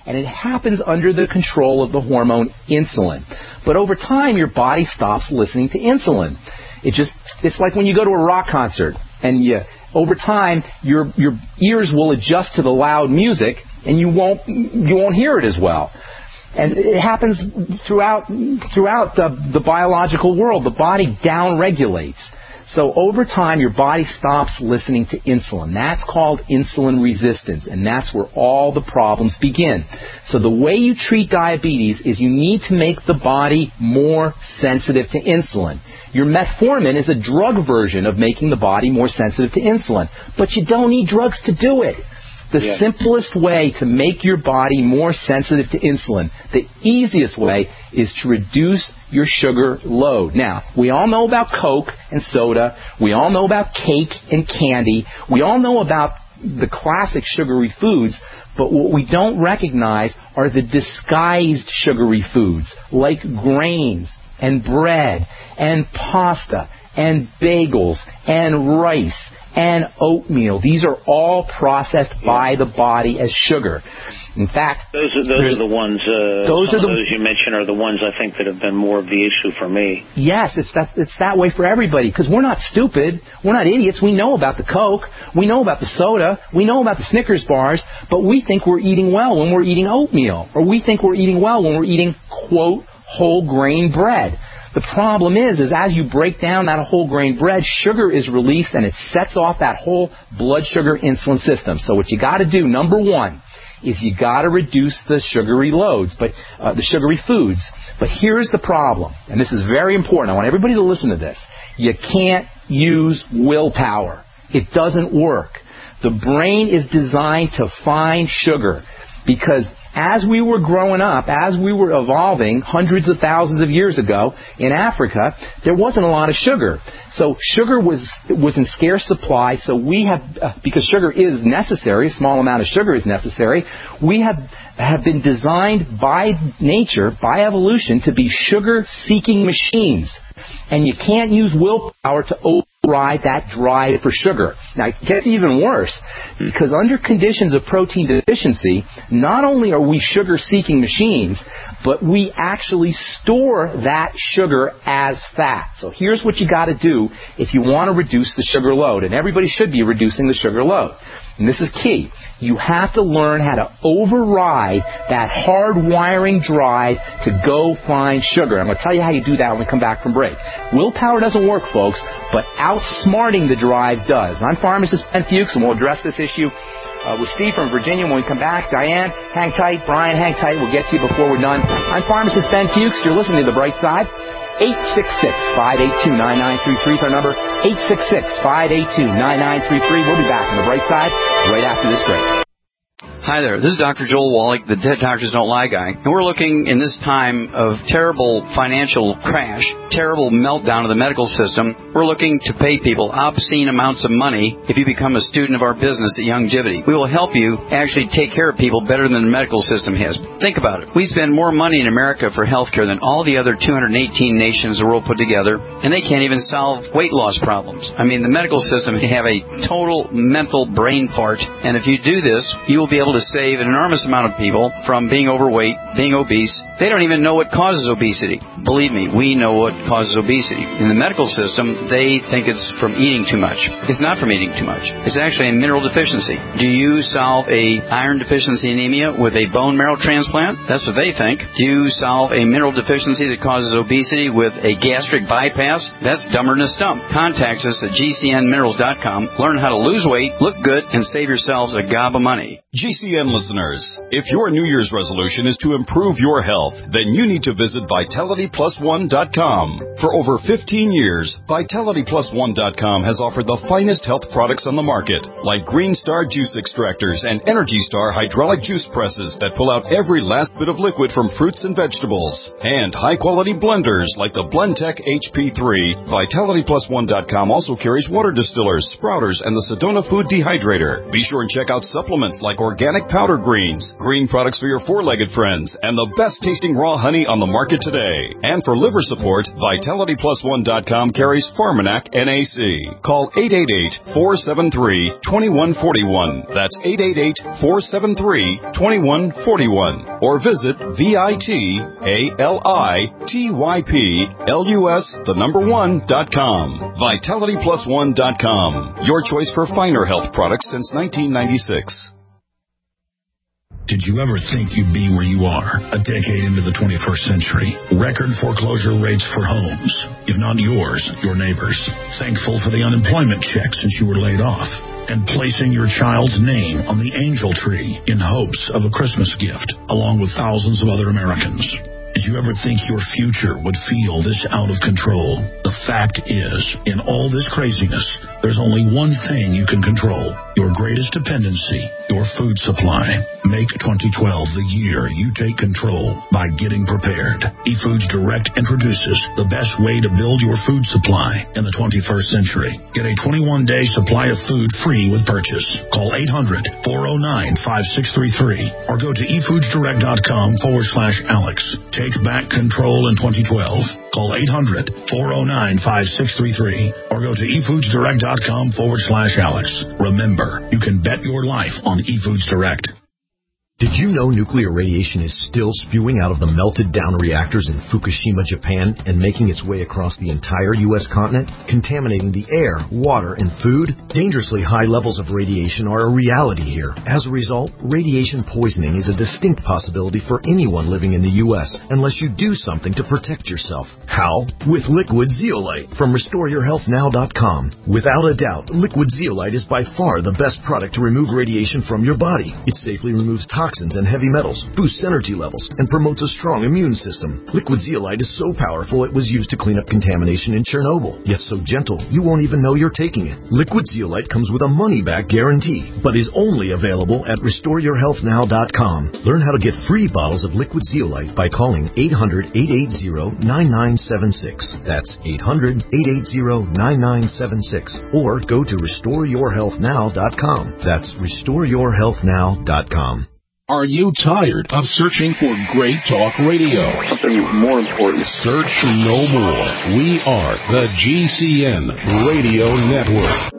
And it happens under the control of the hormone insulin. But over time, your body stops listening to insulin. It just, it's like when you go to a rock concert, and you, over time, your your ears will adjust to the loud music, and you won't you won't hear it as well. And it happens throughout throughout the, the biological world. The body downregulates. So over time, your body stops listening to insulin. That's called insulin resistance, and that's where all the problems begin. So the way you treat diabetes is you need to make the body more sensitive to insulin. Your metformin is a drug version of making the body more sensitive to insulin, but you don't need drugs to do it. The yeah. simplest way to make your body more sensitive to insulin, the easiest way, is to reduce your sugar load. Now, we all know about Coke and soda. We all know about cake and candy. We all know about the classic sugary foods, but what we don't recognize are the disguised sugary foods, like grains and bread and pasta and bagels and rice and oatmeal. These are all processed yeah. by the body as sugar. In fact,
those are those are the ones. Uh,
those
some
are the
of those you mentioned are the ones I think that have been more of the issue for me.
Yes, it's that it's that way for everybody because we're not stupid, we're not idiots. We know about the Coke, we know about the soda, we know about the Snickers bars, but we think we're eating well when we're eating oatmeal, or we think we're eating well when we're eating quote whole grain bread. The problem is, is as you break down that whole grain bread, sugar is released and it sets off that whole blood sugar insulin system. So what you got to do, number one, is you got to reduce the sugary loads, but uh, the sugary foods. But here's the problem, and this is very important. I want everybody to listen to this. You can't use willpower. It doesn't work. The brain is designed to find sugar because as we were growing up, as we were evolving hundreds of thousands of years ago in Africa, there wasn't a lot of sugar. So sugar was was in scarce supply, so we have, uh, because sugar is necessary, a small amount of sugar is necessary, we have have been designed by nature, by evolution, to be sugar-seeking machines. And you can't use willpower to override that drive for sugar. Now, it gets even worse, because under conditions of protein deficiency, not only are we sugar-seeking machines, but we actually store that sugar as fat. So here's what you got to do if you want to reduce the sugar load, and everybody should be reducing the sugar load. And this is key. You have to learn how to override that hard-wiring drive to go find sugar. I'm going to tell you how you do that when we come back from break. Willpower doesn't work, folks, but outsmarting the drive does. I'm pharmacist Ben Fuchs, and we'll address this issue uh, with Steve from Virginia when we come back. Diane, hang tight. Brian, hang tight. We'll get to you before we're done. I'm pharmacist Ben Fuchs. You're listening to The Bright Side. eight six six, five eight two, nine nine three three is our number. eight six six, five eight two, nine nine three three. We'll be back on The Bright Side right after this break.
Hi there, this is Doctor Joel Wallach, the Dead Doctors Don't Lie guy, and we're looking in this time of terrible financial crash, terrible meltdown of the medical system. We're looking to pay people obscene amounts of money if you become a student of our business at Youngevity. We will help you actually take care of people better than the medical system has. Think about it. We spend more money in America for health care than all the other two hundred eighteen nations the world put together, and they can't even solve weight loss problems. I mean, the medical system can have a total mental brain fart, and if you do this, you will be able to save an enormous amount of people from being overweight, being obese. They don't even know what causes obesity. Believe me, we know what causes obesity. In the medical system, they think it's from eating too much. It's not from eating too much. It's actually a mineral deficiency. Do you solve a iron deficiency anemia with a bone marrow transplant? That's what they think. Do you solve a mineral deficiency that causes obesity with a gastric bypass? That's dumber than a stump. Contact us at G C N minerals dot com. Learn how to lose weight, look good, and save yourselves a gob of money.
G C N listeners, if your New Year's resolution is to improve your health, then you need to visit Vitality Plus One dot com. For over fifteen years, Vitality Plus One dot com has offered the finest health products on the market, like Green Star juice extractors and Energy Star hydraulic juice presses that pull out every last bit of liquid from fruits and vegetables, and high-quality blenders like the Blendtec H P three. Vitality Plus One dot com also carries water distillers, sprouters, and the Sedona Food Dehydrator. Be sure and check out supplements like organic organic powder greens, green products for your four-legged friends, and the best-tasting raw honey on the market today. And for liver support, Vitality Plus One dot com carries Pharmanac N A C. Call eight eight eight, four seven three, two one four one. That's eight eight eight, four seven three, two one four one. Or visit V I T A L I T Y P L U S, the number one, dot com. Vitality Plus One dot com. Your choice for finer health products since nineteen ninety-six.
Did you ever think you'd be where you are a decade into the twenty-first century? Record foreclosure rates for homes, if not yours, your neighbors. Thankful for the unemployment check since you were laid off. And placing your child's name on the angel tree in hopes of a Christmas gift, along with thousands of other Americans. Did you ever think your future would feel this out of control? The fact is, in all this craziness, there's only one thing you can control. Your greatest dependency, your food supply. Make twenty twelve the year you take control by getting prepared. eFoods Direct introduces the best way to build your food supply in the twenty-first century. Get a twenty-one day supply of food free with purchase. Call eight hundred, four oh nine, five six three three or go to efoodsdirect.com forward slash Alex. Take back control in twenty twelve. Call eight hundred, four oh nine, five six three three or go to efoodsdirect.com forward slash Alex. Remember, you can bet your life on eFoods Direct.
Did you know nuclear radiation is still spewing out of the melted-down reactors in Fukushima, Japan, and making its way across the entire U S continent, contaminating the air, water, and food? Dangerously high levels of radiation are a reality here. As a result, radiation poisoning is a distinct possibility for anyone living in the U S unless you do something to protect yourself. How? With Liquid Zeolite from Restore Your Health Now dot com. Without a doubt, Liquid Zeolite is by far the best product to remove radiation from your body. It safely removes toxins toxins and heavy metals, boosts energy levels, and promotes a strong immune system. Liquid Zeolite is so powerful it was used to clean up contamination in Chernobyl, yet so gentle you won't even know you're taking it. Liquid Zeolite comes with a money-back guarantee, but is only available at Restore Your Health Now dot com. Learn how to get free bottles of Liquid Zeolite by calling eight hundred, eight eight zero, nine nine seven six. That's eight hundred, eight eight zero, nine nine seven six. Or go to Restore Your Health Now dot com. That's Restore Your Health Now dot com.
Are you tired of searching for great talk radio?
Something more important.
Search no more. We are the G C N Radio Network.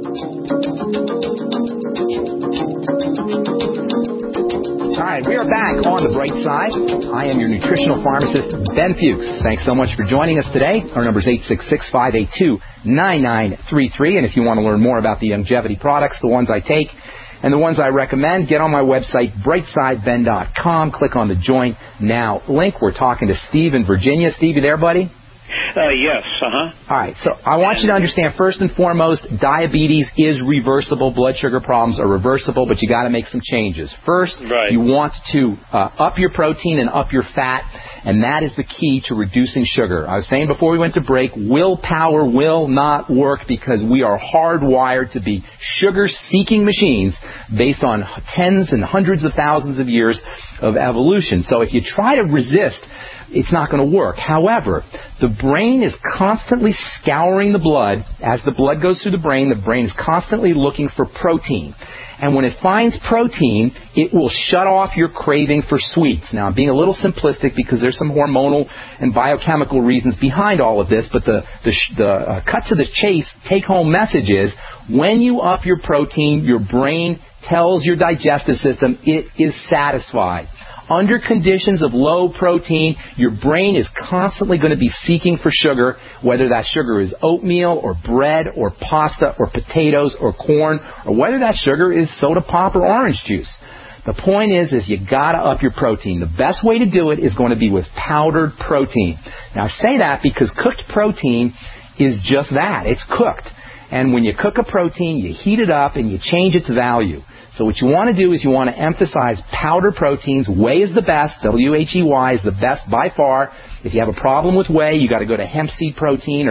All right, we are back on the bright side. I am your nutritional pharmacist, Ben Fuchs. Thanks so much for joining us today. Our number is eight six six, five eight two, nine nine three three. And if you want to learn more about the longevity products, the ones I take, and the ones I recommend, get on my website, brightside ben dot com. Click on the Join Now link. We're talking to Steve in Virginia. Steve, you there, buddy?
Uh, yes, uh-huh.
All right, so I want you to understand, first and foremost, diabetes is reversible. Blood sugar problems are reversible, but you got to make some changes. First,
right.
you want to uh, up your protein and up your fat, and that is the key to reducing sugar. I was saying before we went to break, willpower will not work because we are hardwired to be sugar-seeking machines based on tens and hundreds of thousands of years of evolution. So if you try to resist, it's not going to work. However, the brain is constantly scouring the blood. As the blood goes through the brain, the brain is constantly looking for protein. And when it finds protein, it will shut off your craving for sweets. Now, I'm being a little simplistic because there's some hormonal and biochemical reasons behind all of this, but the, the, the uh, cut to the chase take-home message is when you up your protein, your brain tells your digestive system it is satisfied. Under conditions of low protein, your brain is constantly going to be seeking for sugar, whether that sugar is oatmeal or bread or pasta or potatoes or corn, or whether that sugar is soda pop or orange juice. The point is, is you got to up your protein. The best way to do it is going to be with powdered protein. Now, I say that because cooked protein is just that. It's cooked. And when you cook a protein, you heat it up and you change its value. So what you want to do is you want to emphasize powder proteins. Whey is the best. W H E Y is the best by far. If you have a problem with whey, you got to go to hemp seed protein or,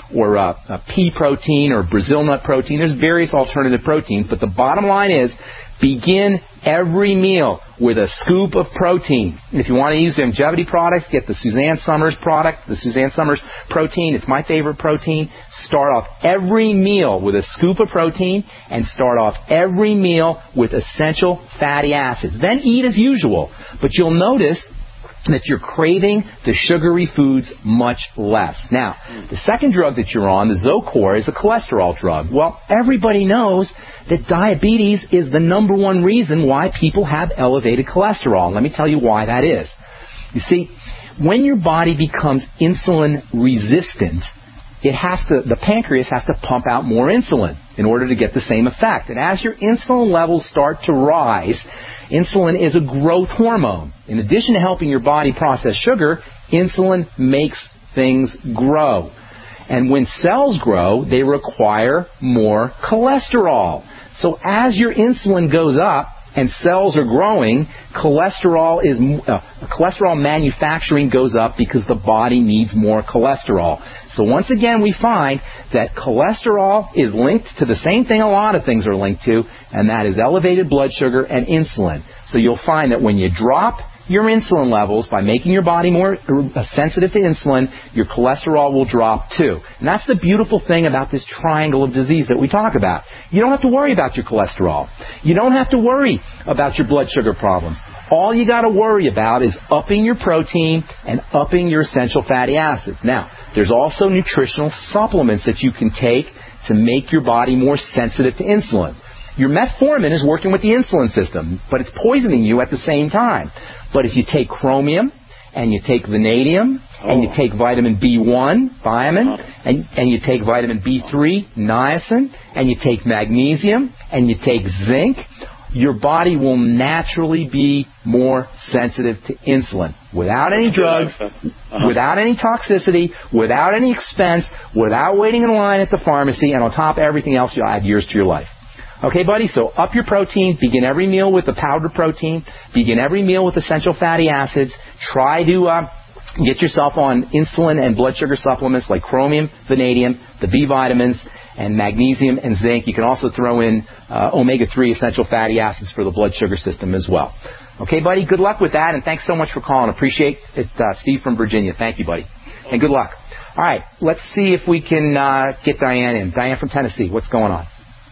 or uh, uh, pea protein or Brazil nut protein. There's various alternative proteins, but the bottom line is begin every meal with a scoop of protein. If you want to use longevity products, get the Suzanne Summers product, the Suzanne Summers protein. It's my favorite protein. Start off every meal with a scoop of protein and start off every meal with essential fatty acids. Then eat as usual, but you'll notice that you're craving the sugary foods much less. Now, the second drug that you're on, the Zocor, is a cholesterol drug. Well, everybody knows that diabetes is the number one reason why people have elevated cholesterol. Let me tell you why that is. You see, when your body becomes insulin resistant, it has to, the pancreas has to pump out more insulin in order to get the same effect. And as your insulin levels start to rise, insulin is a growth hormone. In addition to helping your body process sugar, insulin makes things grow. And when cells grow, they require more cholesterol. So as your insulin goes up and cells are growing, cholesterol is uh, cholesterol manufacturing goes up because the body needs more cholesterol. So once again, we find that cholesterol is linked to the same thing a lot of things are linked to, and that is elevated blood sugar and insulin. So you'll find that when you drop your insulin levels by making your body more sensitive to insulin, your cholesterol will drop too. And that's the beautiful thing about this triangle of disease that we talk about. You don't have to worry about your cholesterol. You don't have to worry about your blood sugar problems. All you got to worry about is upping your protein and upping your essential fatty acids. Now, there's also nutritional supplements that you can take to make your body more sensitive to insulin. Your metformin is working with the insulin system, but it's poisoning you at the same time. But if you take chromium, and you take vanadium, oh. and you take vitamin B one, thiamine, and, and you take vitamin B three, niacin, and you take magnesium, and you take zinc, your body will naturally be more sensitive to insulin. Without any drugs, uh-huh. without any toxicity, without any expense, without waiting in line at the pharmacy, and on top of everything else, you'll add years to your life. Okay, buddy, so up your protein. Begin every meal with the powdered protein. Begin every meal with essential fatty acids. Try to uh, get yourself on insulin and blood sugar supplements like chromium, vanadium, the B vitamins, and magnesium and zinc. You can also throw in uh, omega three essential fatty acids for the blood sugar system as well. Okay, buddy, good luck with that, and thanks so much for calling. Appreciate it, uh, Steve from Virginia. Thank you, buddy, and good luck. All right, let's see if we can uh, get Diane in. Diane from Tennessee, what's going on?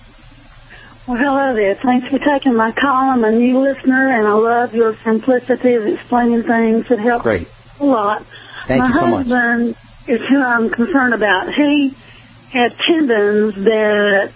Well, hello there. Thanks for taking my call. I'm a new listener, and I love your simplicity of explaining things. It helps Great. a lot.
Thank
my
you so much.
My husband is who I'm concerned about. He had tendons that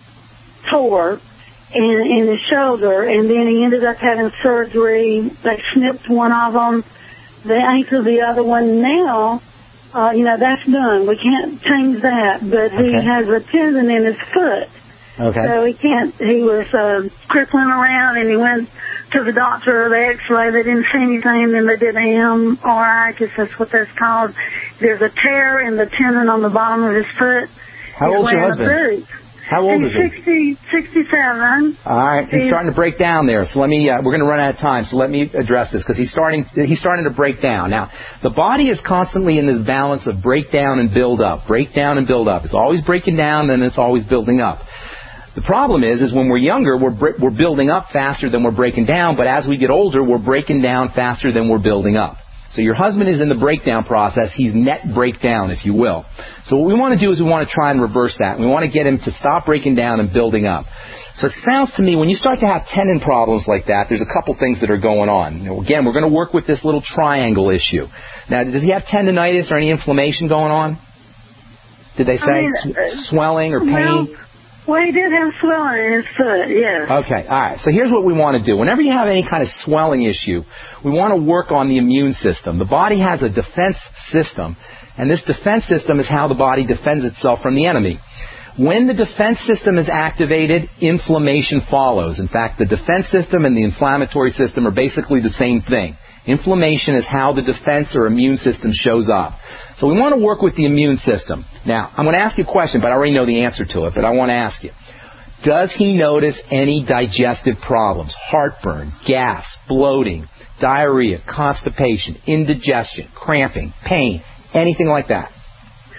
tore in, in his shoulder, and then he ended up having surgery. They snipped one of them. They anchored the other one. Now, uh, you know, that's done. We can't change that, but okay. he has a tendon in his foot.
Okay.
So he can't, he was uh, crippling around, and he went to the doctor, the x-ray, they didn't see anything, then they did an M R I, I guess that's what that's called. There's a tear in the tendon on the bottom of his foot.
How old's your husband? How old
He's
is he?
sixty, sixty-seven.
All right, he's, he's starting to break down there. So let me, uh, we're going to run out of time, so let me address this, because he's starting, he's starting to break down. Now, the body is constantly in this balance of breakdown and build up, breakdown and build up. It's always breaking down, then it's always building up. The problem is, is when we're younger, we're we're building up faster than we're breaking down, but as we get older, we're breaking down faster than we're building up. So your husband is in the breakdown process. He's net breakdown, if you will. So what we want to do is we want to try and reverse that. We want to get him to stop breaking down and building up. So it sounds to me, when you start to have tendon problems like that, there's a couple things that are going on. You know, again, we're going to work with this little triangle issue. Now, does he have tendinitis or any inflammation going on? Did they say
I mean,
s- swelling or pain?
Well, Well, he did have swelling in his foot, yes.
Okay, all right. So here's what we want to do. Whenever you have any kind of swelling issue, we want to work on the immune system. The body has a defense system, and this defense system is how the body defends itself from the enemy. When the defense system is activated, inflammation follows. In fact, the defense system and the inflammatory system are basically the same thing. Inflammation is how the defense or immune system shows up. So we want to work with the immune system. Now, I'm going to ask you a question, but I already know the answer to it, but I want to ask you. Does he notice any digestive problems? Heartburn, gas, bloating, diarrhea, constipation, indigestion, cramping, pain, anything like that?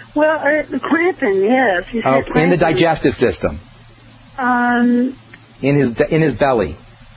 Well, uh, the cramping, yes. You
Oh,
said
in the
cramping.
digestive system.
Um,
In his in his belly.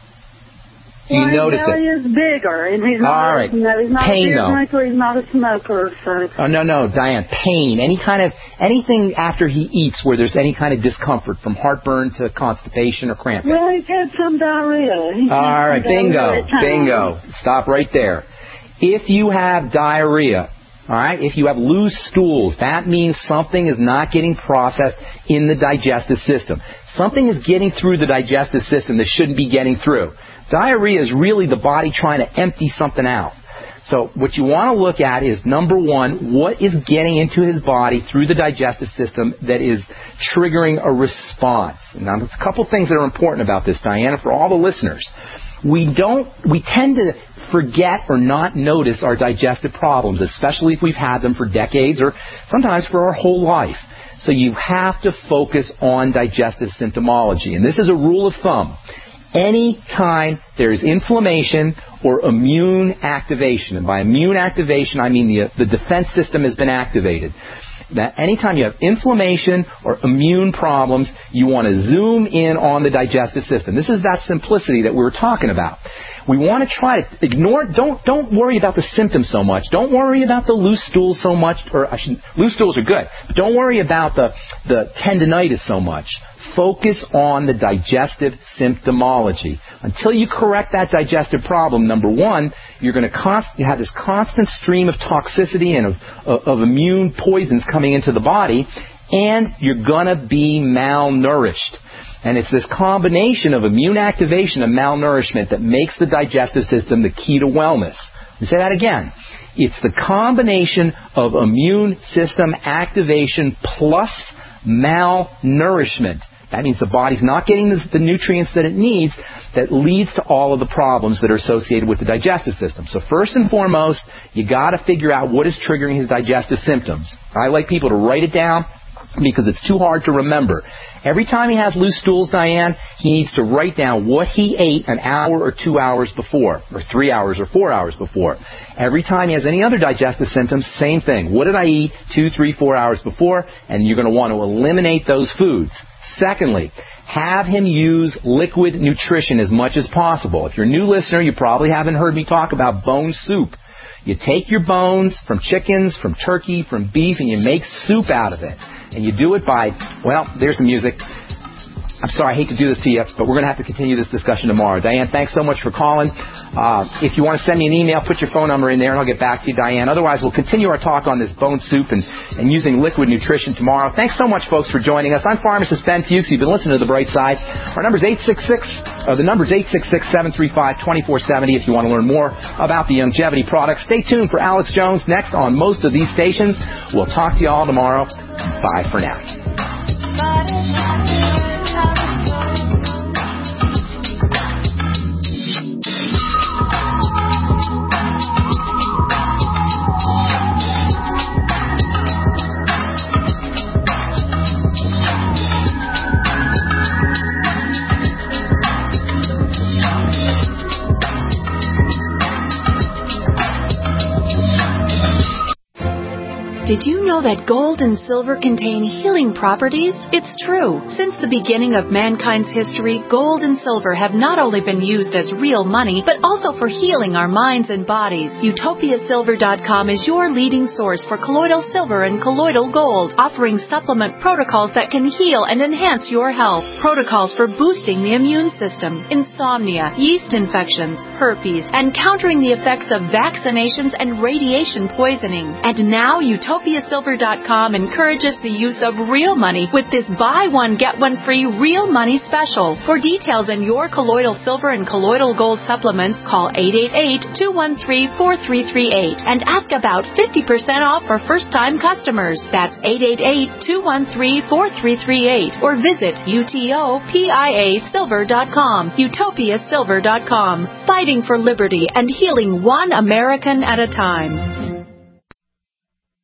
Do you
well,
notice
his belly
it?
is bigger, and he's not,
All right.
no, he's not
Pain,
a beer
though.
drinker, he's not a smoker, so...
Oh, no, no, Diane. Pain. Any kind of, anything after he eats where there's any kind of discomfort, from heartburn to constipation or cramping.
Well, he's had some diarrhea. He's had
All
some
right,
diarrhea
bingo,
at times.
bingo. Stop right there. If you have diarrhea, all right, if you have loose stools, that means something is not getting processed in the digestive system. Something is getting through the digestive system that shouldn't be getting through. Diarrhea is really the body trying to empty something out. So what you want to look at is, number one, what is getting into his body through the digestive system that is triggering a response. Now, there's a couple things that are important about this, Diana, for all the listeners. We don't, we tend to forget or not notice our digestive problems, especially if we've had them for decades or sometimes for our whole life. So you have to focus on digestive symptomology. And this is a rule of thumb. Any time there is inflammation or immune activation, and by immune activation I mean the, the defense system has been activated, that anytime you have inflammation or immune problems, you want to zoom in on the digestive system. This is that simplicity that we were talking about. We want to try to ignore, don't don't worry about the symptoms so much. Don't worry about the loose stools so much, or I should, loose stools are good, but don't worry about the, the tendinitis so much. Focus on the digestive symptomology. Until you correct that digestive problem, number one, you're going to const- you have this constant stream of toxicity and of, of, of immune poisons coming into the body, and you're going to be malnourished. And it's this combination of immune activation and malnourishment that makes the digestive system the key to wellness. Let me say that again. It's the combination of immune system activation plus malnourishment. That means the body's not getting the, the nutrients that it needs that leads to all of the problems that are associated with the digestive system. So first and foremost, you got to figure out what is triggering his digestive symptoms. I like people to write it down because it's too hard to remember. Every time he has loose stools, Diane, he needs to write down what he ate an hour or two hours before, or three hours or four hours before. Every time he has any other digestive symptoms, same thing. What did I eat two, three, four hours before? And you're going to want to eliminate those foods. Secondly, have him use liquid nutrition as much as possible. If you're a new listener, you probably haven't heard me talk about bone soup. You take your bones from chickens, from turkey, from beef, and you make soup out of it. And you do it by, well, there's the music. I'm sorry, I hate to do this to you, but we're going to have to continue this discussion tomorrow. Diane, thanks so much for calling. Uh, if you want to send me an email, put your phone number in there, and I'll get back to you, Diane. Otherwise, we'll continue our talk on this bone soup and, and using liquid nutrition tomorrow. Thanks so much, folks, for joining us. I'm pharmacist Ben Fuchs. You've been listening to The Bright Side. Our number's eight six six, uh, the number's eight six six, seven three five, two four seven zero if you want to learn more about the longevity products. Stay tuned for Alex Jones next on most of these stations. We'll talk to you all tomorrow. Bye for now.
Did you know that gold and silver contain healing properties? It's true. Since the beginning of mankind's history, gold and silver have not only been used as real money, but also for healing our minds and bodies. Utopia Silver dot com is your leading source for colloidal silver and colloidal gold, offering supplement protocols that can heal and enhance your health. Protocols for boosting the immune system, insomnia, yeast infections, herpes, and countering the effects of vaccinations and radiation poisoning. And now Utopia Utopia Silver dot com encourages the use of real money with this buy one, get one free real money special. For details on your colloidal silver and colloidal gold supplements, call eight eight eight, two one three, four three three eight and ask about fifty percent off for first-time customers. That's eight eight eight, two one three, four three three eight or visit Utopia Silver dot com. Utopia Silver dot com. Fighting for liberty and healing one American at a time.